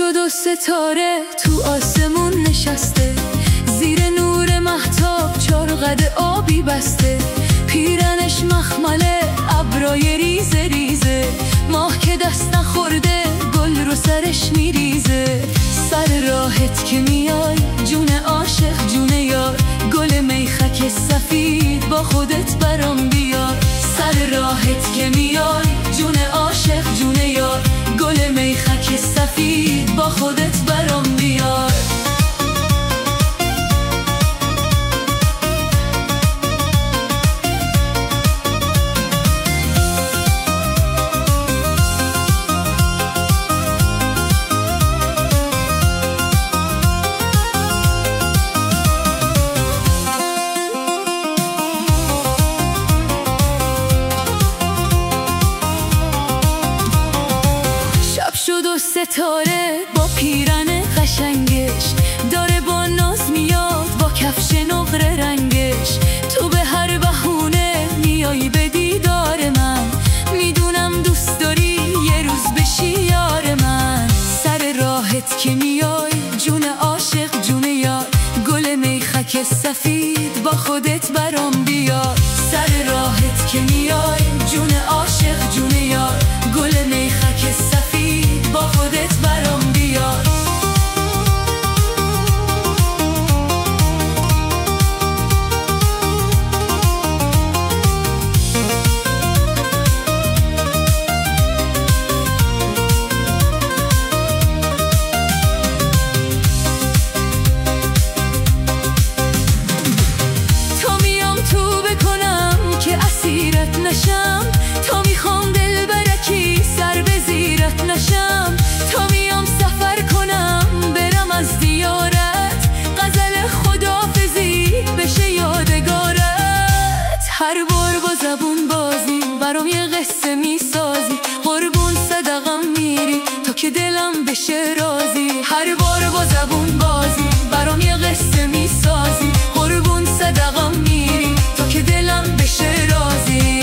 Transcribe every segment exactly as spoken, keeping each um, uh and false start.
شد و ستاره تو آسمون نشسته، زیر نور مهتاب چار قد آبی بسته. پیرنش مخمله ابرای ریزه ریزه، ماه که دست نخورده گل رو سرش میریزه. سر راحت که میای جون عاشق جون یار، گل میخک سفید با خودت برام بیار. سر راحت که میای جون عاشق جون یار، گل میخک سفید با خودت برام بیار. شد و ستاره با پیرن قشنگش، داره با ناز میاد با کفش نقره رنگش. تو به هر بهونه میای به دیدار من، میدونم دوست داری یه روز بشی یار من. سر راحت که میای جون عاشق جون یار، گل میخک سفید با خودت برام بیار. سر راحت که میای جون عاشق جون یار، گل میخک سفید با خودت برام بیار. تا میام تو بکنم که اسیرت نشم، تا میخوام دل برکی سر به زیرت نشم. تا میام سفر کنم برم از دیارت، غزل خداحافظی بشه یادگارت. هر بار با زبون بازی برام یه قصه میسازی، قربون صدقم میری تا که دلم بشه راضی. هر بار با زبون بازی برام یه قصه میسازی، قربون صدقم میری تا که دلم بشه راضی.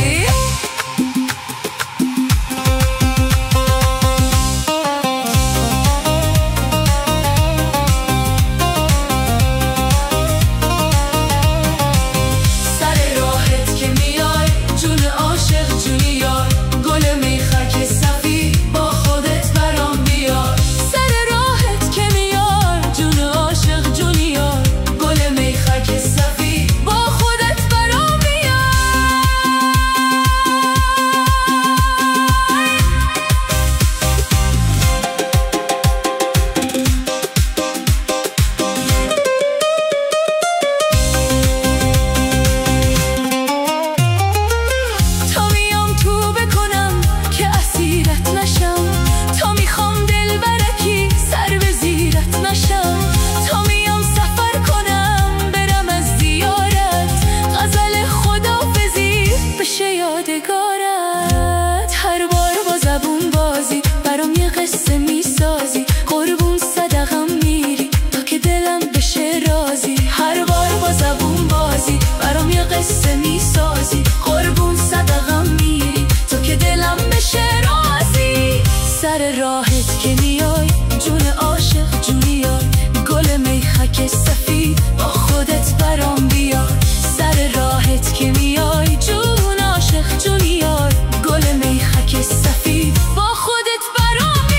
هر بار با زبون بازی برام یه قصه میسازی، قربون صدقم میری تا که دلم بشه راضی. هر بار با زبون بازی برام یه قصه میسازی، قربون صدقم میری تا که دلم بشه راضی. سر راحت که میای جون عاشق جون یار، گل میخک سفید با خودت برام بیار. سر راحت که میای جون عاشق جون یار، گل میخک سفید با خودت برام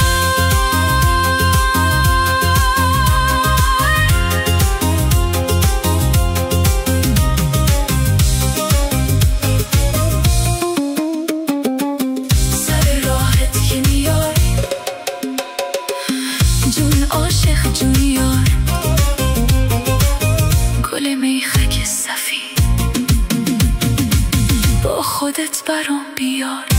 بیار. سر راحت که میای جون عاشق جون یار، گل میخک سفید با خودت برام بیار.